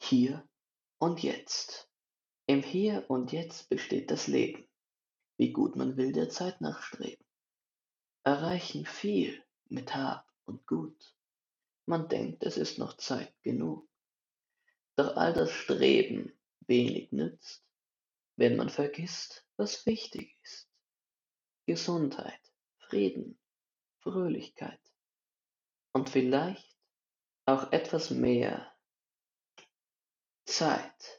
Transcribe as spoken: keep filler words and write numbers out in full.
Hier und jetzt. Im Hier und Jetzt besteht das Leben. Wie gut man will der Zeit nachstreben. Erreichen viel mit Hab und Gut. Man denkt, es ist noch Zeit genug. Doch all das Streben wenig nützt, wenn man vergisst, was wichtig ist. Gesundheit, Frieden, Fröhlichkeit und vielleicht auch etwas mehr Zeit.